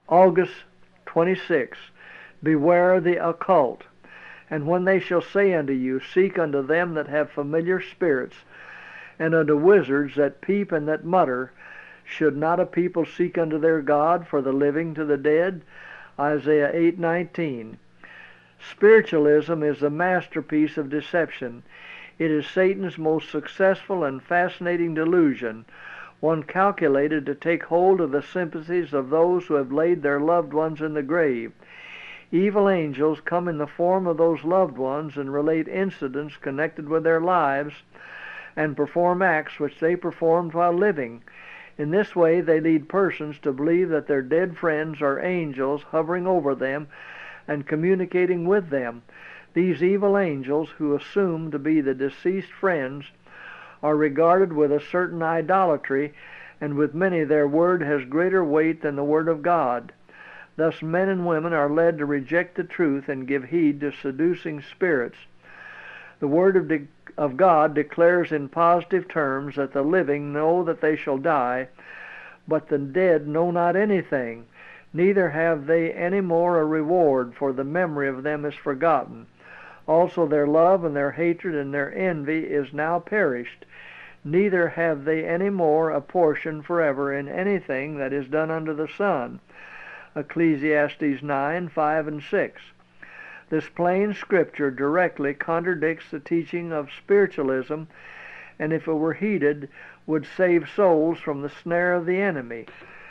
August 26. Beware the occult. And when they shall say unto you, Seek unto them that have familiar spirits, and unto wizards that peep and that mutter, should not a people seek unto their God for the living to the dead? Isaiah 8:19. Spiritualism is the masterpiece of deception. It is Satan's most successful and fascinating delusion, one calculated to take hold of the sympathies of those who have laid their loved ones in the grave. Evil angels come in the form of those loved ones and relate incidents connected with their lives and perform acts which they performed while living. In this way they lead persons to believe that their dead friends are angels hovering over them and communicating with them. These evil angels, who assume to be the deceased friends, are regarded with a certain idolatry, and with many their word has greater weight than the word of God. Thus men and women are led to reject the truth and give heed to seducing spirits. The Word of God declares in positive terms that the living know that they shall die, but the dead know not anything, neither have they any more a reward, for the memory of them is forgotten. Also their love and their hatred and their envy is now perished, neither have they any more a portion forever in anything that is done under the sun. Ecclesiastes 9:5 and 6. This plain scripture directly contradicts the teaching of spiritualism, and if it were heeded, would save souls from the snare of the enemy.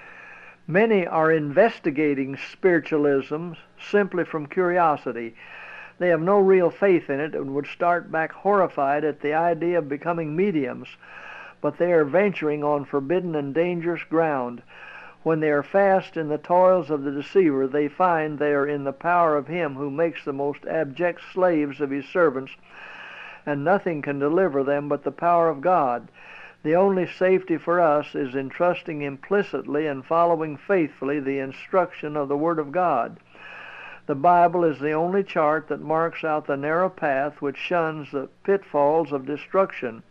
Many are investigating spiritualism simply from curiosity. They have no real faith in it and would start back horrified at the idea of becoming mediums, but they are venturing on forbidden and dangerous ground. When they are fast in the toils of the deceiver, they find they are in the power of him who makes the most abject slaves of his servants, and nothing can deliver them but the power of God. The only safety for us is in trusting implicitly and following faithfully the instruction of the Word of God. The Bible is the only chart that marks out the narrow path which shuns the pitfalls of destruction.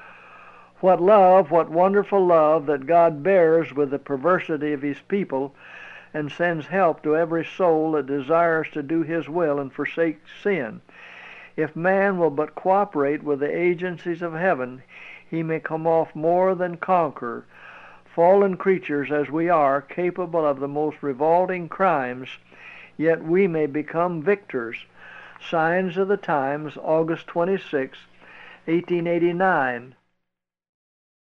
What love, what wonderful love that God bears with the perversity of His people, and sends help to every soul that desires to do His will and forsake sin. If man will but cooperate with the agencies of heaven, he may come off more than conqueror. Fallen creatures as we are, capable of the most revolting crimes, yet we may become victors. Signs of the Times, August 26, 1889.